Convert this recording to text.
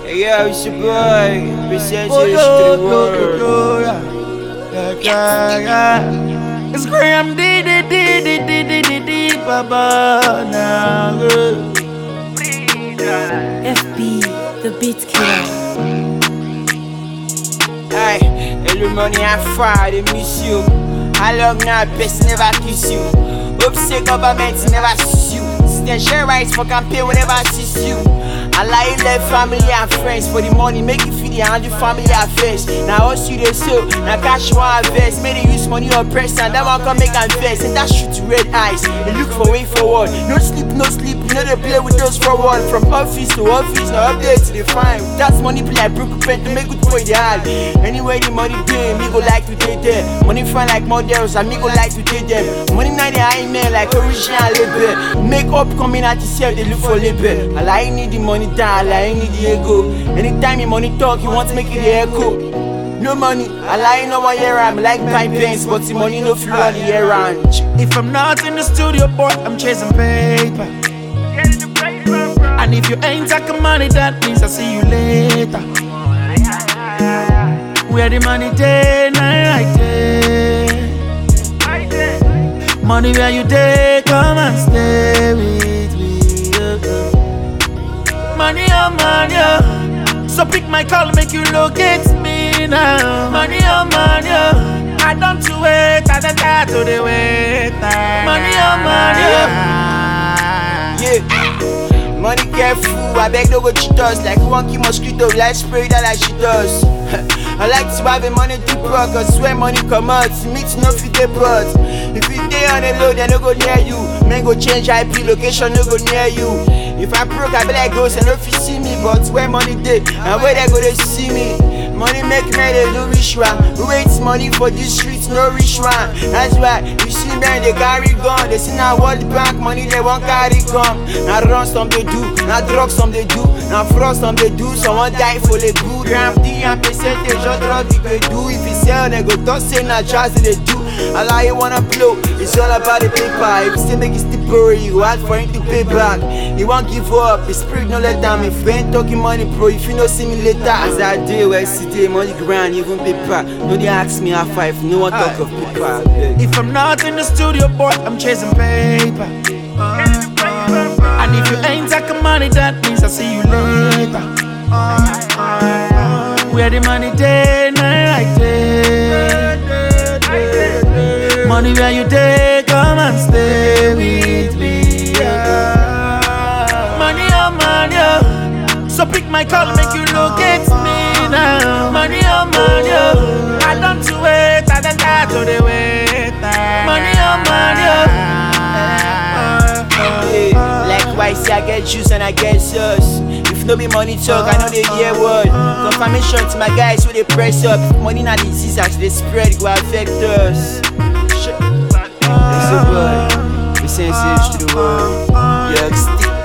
Yeah, it's your boy. Present you to the world. It's Graham D Baba now. FB, the beat killer. Hey, every morning I fry, they miss you. How long now, best never kiss you. Hope say government never sees you. Stand share rights for campaign whenever I see you. I like left family and friends for the money, make it fit the handle family affairs. Now us you they so, now cash one invest. May they use money on press and that one come make and invest. And that shoot to red eyes, they look for way forward. No sleep, you know they play with those forward. From office to office, no update to the fine. That's money play like broken pen to make good boy the hard. Anyway the money pay, me go like to take them. Money fine like models, and me go like to take them. Money night they high man like original label. Make up coming at yourself, they look for label. I like need the money down, I need the ego. Anytime your money talk, you want to make it the echo. No money, I like no one year I'm like pipe pens, but the money no flow on the air round. If I'm not in the studio, boy, I'm chasing paper. And if you ain't talking money, that means I'll see you later. Where the money day, night day. Money where you day, come and stay with me. Money on money, so pick my call, make you locate me now. Money on money, I don't to wait, I don't got to the wait. Money on money, yeah. Money careful, I beg no go cheat us. Like one key mosquito, like spray that like she does. I like to have a money deep rock, cause when money come out, it means no fit the but. If you stay on the load, they no go near you. Man go change IP location, no go near you. If I broke, I be like ghost, and no fit see me. But where money dey, and where they go they see me. Money make me they do rich one. Who waits money for these streets, no rich one. That's why you see men they carry gun. They see now World Bank money they won't carry come. Now run some they do, now drugs some they do, now fraud some they do. Someone die for the good. Ramp-D and percentage of drugs they do. If you sell they go don't say now jazz they do. I lie you wanna blow, it's all about the paper. If you still make it still borrow, you ask for him to pay back. He won't give up, his spirit no let down. If you ain't talking money bro, if you no see me later. As I do, I see the money grind, even paper. No they ask me how five, no one talk of paper. if I'm not in the studio, boy, I'm chasing paper. And if you ain't talking money, that means I'll see you later. Where the money day, night day. Money where you day, come and stay with me. Money on money, so pick my call, make you locate me now. Money on money, I don't to wait, I don't got to the wait. Money on money. Likewise, I get juice and I get sauce. If no be money talk, I know they hear word. Confirmation to my guys who they press up. Money not disease as they spread, go affect us. It's a boy, we send to the world. Yeah, stick